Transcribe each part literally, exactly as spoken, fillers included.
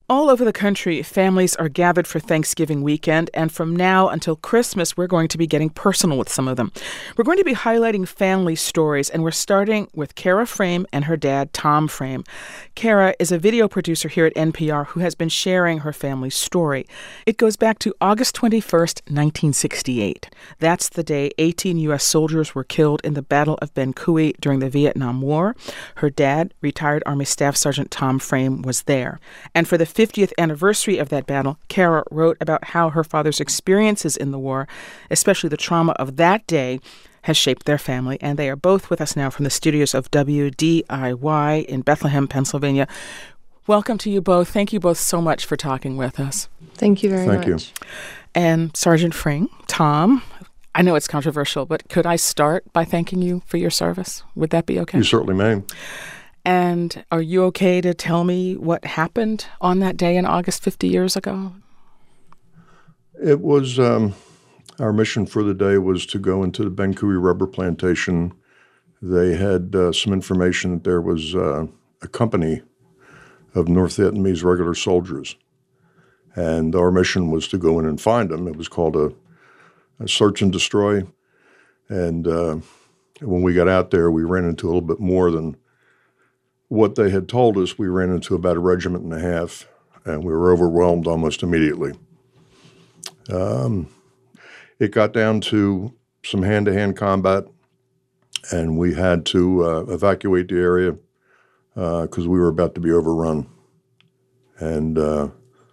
All over the country, families are gathered for Thanksgiving weekend, and from now until Christmas, we're going to be getting personal with some of them. We're going to be highlighting family stories, and we're starting with Kara Frame and her dad, Tom Frame. Kara is a video producer here at N P R who has been sharing her family's story. It goes back to August twenty-first, nineteen sixty-eight. That's the day eighteen U S soldiers were killed in the Battle of Ben Kui during the Vietnam War. Her dad, retired Army Staff Sergeant Tom Frame, was there. And for the fiftieth anniversary of that battle, Kara wrote about how her father's experiences in the war, especially the trauma of that day, has shaped their family. And they are both with us now from the studios of W D I Y in Bethlehem, Pennsylvania. Welcome to you both. Thank you both so much for talking with us. Thank you very Thank much. you. And Sergeant Frame, Tom, I know it's controversial, but could I start by thanking you for your service? Would that be okay? You certainly may. And are you okay to tell me what happened on that day in August fifty years ago? It was, um, our mission for the day was to go into the Ben Kui rubber plantation. They had uh, some information that there was uh, a company of North Vietnamese regular soldiers. And our mission was to go in and find them. It was called a, a search and destroy. And uh, when we got out there, we ran into a little bit more than what they had told us. We ran into about a regiment and a half, and we were overwhelmed almost immediately. Um, it got down to some hand-to-hand combat, and we had to uh, evacuate the area because uh, we were about to be overrun. And uh,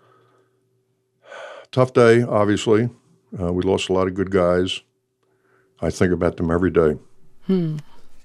tough day, obviously. Uh, we lost a lot of good guys. I think about them every day. Hmm.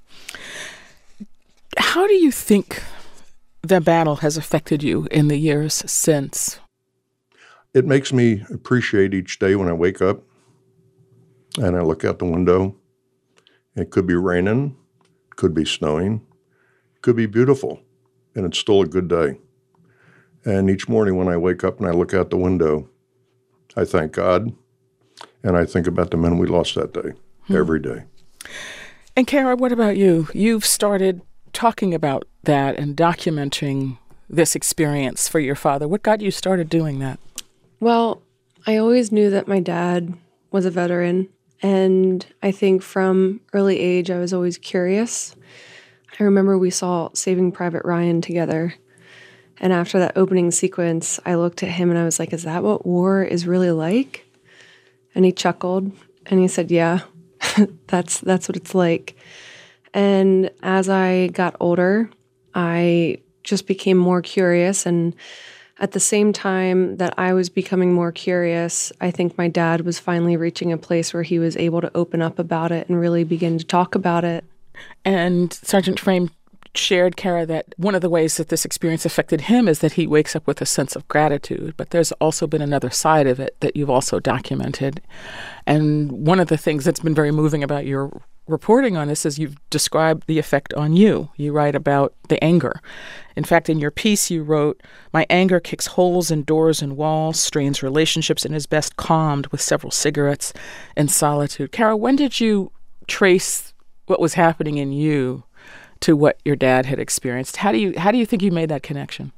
How do you think the battle has affected you in the years since? It makes me appreciate each day when I wake up and I look out the window. It could be raining, it could be snowing, it could be beautiful, and it's still a good day. And each morning when I wake up and I look out the window, I thank God, and I think about the men we lost that day, hmm. every day. And Kara, what about you? You've started talking about that and documenting this experience for your father. What got you started doing that? Well, I always knew that my dad was a veteran, and I think from early age I was always curious. I remember we saw Saving Private Ryan together, and after that opening sequence, I looked at him and I was like, is that what war is really like? And he chuckled, and he said, yeah, that's that's what it's like. And as I got older, I just became more curious. And at the same time that I was becoming more curious, I think my dad was finally reaching a place where he was able to open up about it and really begin to talk about it. And Sergeant Frame shared, Kara, that one of the ways that this experience affected him is that he wakes up with a sense of gratitude. But there's also been another side of it that you've also documented. And one of the things that's been very moving about your reporting on this is you've described the effect on you. You write about the anger. In fact, in your piece, you wrote, "My anger kicks holes in doors and walls, strains relationships, and is best calmed with several cigarettes and solitude." Kara, when did you trace what was happening in you to what your dad had experienced? How do you how do you think you made that connection?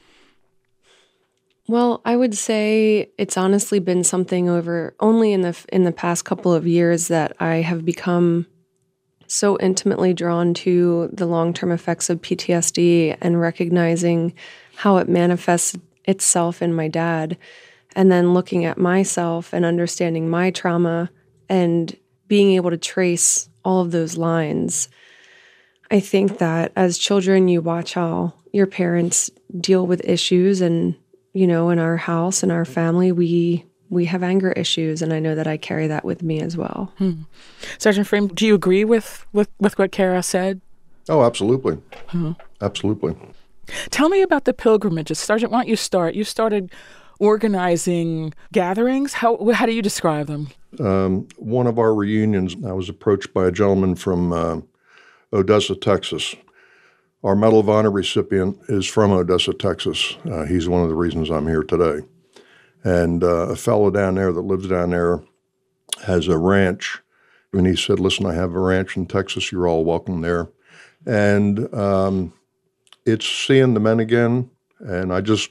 Well, I would say it's honestly been something over only in the in the past couple of years that I have become so intimately drawn to the long-term effects of P T S D and recognizing how it manifests itself in my dad, and then looking at myself and understanding my trauma and being able to trace all of those lines. I think that as children, you watch how your parents deal with issues, and, you know, in our house, in our family, we we have anger issues, and I know that I carry that with me as well. Hmm. Sergeant Frame, do you agree with, with, with what Kara said? Oh, absolutely. Hmm. Absolutely. Tell me about the pilgrimages. Sergeant, why don't you start? You started organizing gatherings. How how do you describe them? Um, one of our reunions, I was approached by a gentleman from uh, Odessa, Texas. Our Medal of Honor recipient is from Odessa, Texas. Uh, he's one of the reasons I'm here today. And uh, a fellow down there that lives down there has a ranch. And he said, listen, I have a ranch in Texas. You're all welcome there. And um, it's seeing the men again. And I just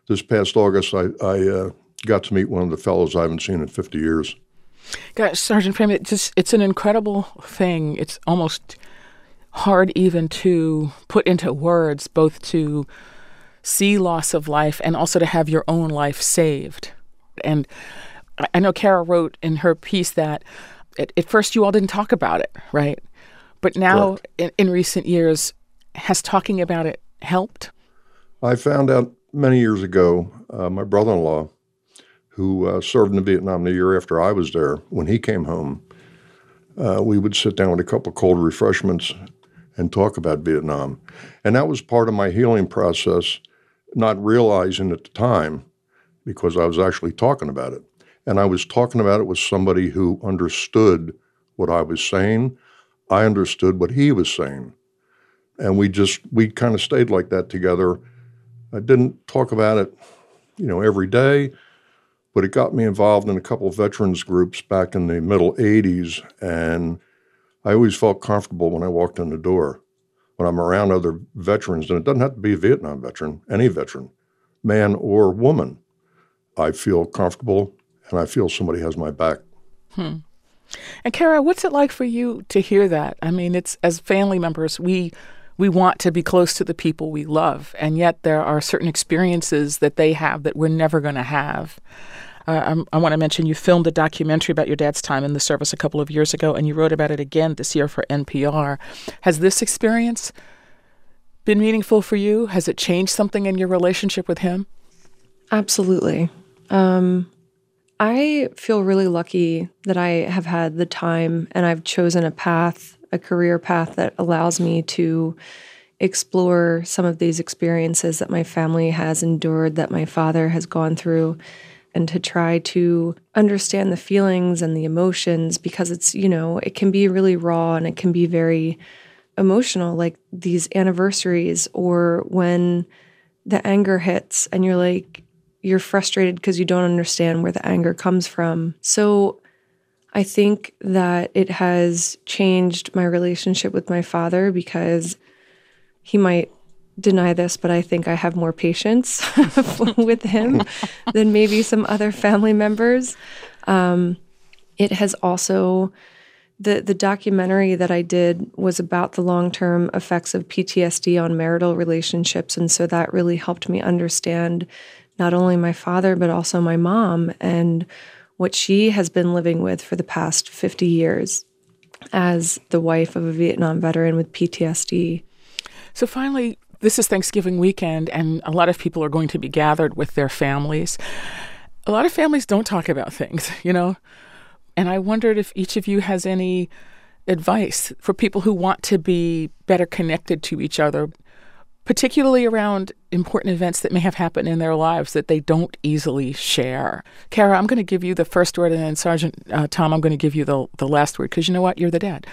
this past August, I, I uh, got to meet one of the fellows I haven't seen in fifty years. Gosh, Sergeant Frame, it just, it's an incredible thing. It's almost hard even to put into words, both to see loss of life and also to have your own life saved. And I know Kara wrote in her piece that at, at first you all didn't talk about it, right? But now in, in recent years, has talking about it helped? I found out many years ago, uh, my brother-in-law, who uh, served in Vietnam the year after I was there, when he came home, uh, we would sit down with a couple of cold refreshments and talk about Vietnam. And that was part of my healing process, not realizing at the time, because I was actually talking about it. And I was talking about it with somebody who understood what I was saying. I understood what he was saying. And we just, we kind of stayed like that together. I didn't talk about it, you know, every day, but it got me involved in a couple of veterans groups back in the middle eighties. And I always felt comfortable when I walked in the door. When I'm around other veterans, and it doesn't have to be a Vietnam veteran, any veteran, man or woman, I feel comfortable and I feel somebody has my back. Hmm. And Kara, what's it like for you to hear that? I mean, it's as family members, we we want to be close to the people we love, and yet there are certain experiences that they have that we're never going to have. Uh, I'm, I want to mention you filmed a documentary about your dad's time in the service a couple of years ago, and you wrote about it again this year for N P R. Has this experience been meaningful for you? Has it changed something in your relationship with him? Absolutely. Um, I feel really lucky that I have had the time and I've chosen a path, a career path that allows me to explore some of these experiences that my family has endured, that my father has gone through, and to try to understand the feelings and the emotions, because it's, you know, it can be really raw and it can be very emotional, like these anniversaries or when the anger hits and you're like, you're frustrated because you don't understand where the anger comes from. So I think that it has changed my relationship with my father, because he might deny this, but I think I have more patience with him than maybe some other family members. Um, it has also, the, the documentary that I did was about the long-term effects of P T S D on marital relationships. And so that really helped me understand not only my father, but also my mom and what she has been living with for the past fifty years as the wife of a Vietnam veteran with P T S D. So finally, this is Thanksgiving weekend, and a lot of people are going to be gathered with their families. A lot of families don't talk about things, you know, and I wondered if each of you has any advice for people who want to be better connected to each other, particularly around important events that may have happened in their lives that they don't easily share. Kara, I'm going to give you the first word, and then Sergeant uh, Tom, I'm going to give you the the last word, because you know what? You're the dad.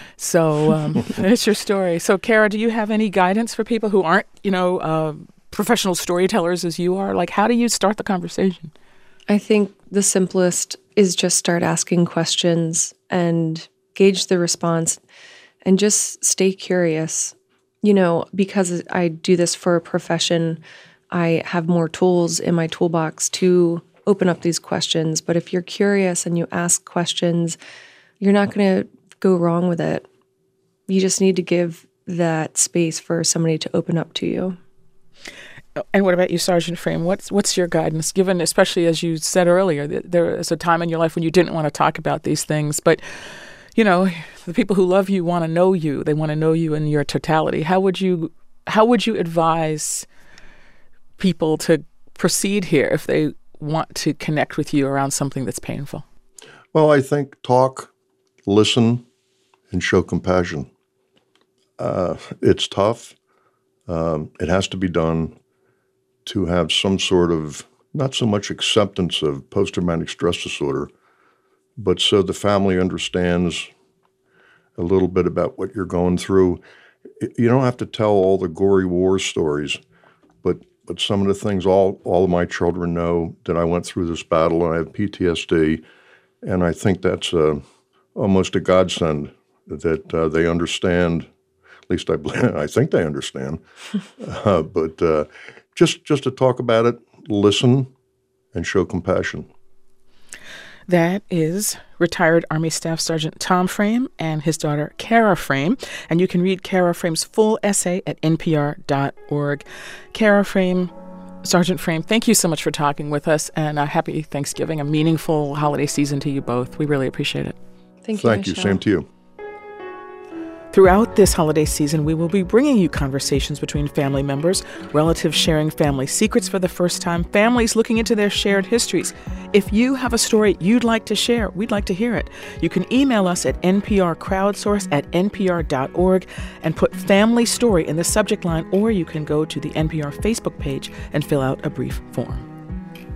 So um, it's your story. So Kara, do you have any guidance for people who aren't, you know, uh, professional storytellers as you are? Like, how do you start the conversation? I think the simplest is just start asking questions and gauge the response and just stay curious. You know, because I do this for a profession, I have more tools in my toolbox to open up these questions. But if you're curious and you ask questions, you're not going to go wrong with it. You just need to give that space for somebody to open up to you. And what about you, Sergeant Frame? What's what's your guidance, given, especially as you said earlier, that there is a time in your life when you didn't want to talk about these things, but you know, the people who love you want to know you. They want to know you in your totality. How would you how would you advise people to proceed here if they want to connect with you around something that's painful? Well, I think talk, listen, and show compassion. Uh, it's tough. Um, it has to be done to have some sort of, not so much acceptance of post-traumatic stress disorder, but so the family understands a little bit about what you're going through. You don't have to tell all the gory war stories, but but some of the things all, all of my children know, that I went through this battle and I have P T S D, and I think that's a, almost a godsend that uh, they understand. At least I, I think they understand. uh, but uh, just just to talk about it, listen and show compassion. That is retired Army Staff Sergeant Tom Frame and his daughter Kara Frame. And you can read Kara Frame's full essay at N P R dot org. Kara Frame, Sergeant Frame, thank you so much for talking with us, and a happy Thanksgiving, a meaningful holiday season to you both. We really appreciate it. Thank you, Thank you. Michelle. Same to you. Throughout this holiday season, we will be bringing you conversations between family members, relatives sharing family secrets for the first time, families looking into their shared histories. If you have a story you'd like to share, we'd like to hear it. You can email us at N P R crowdsource at N P R dot org and put family story in the subject line, or you can go to the N P R Facebook page and fill out a brief form.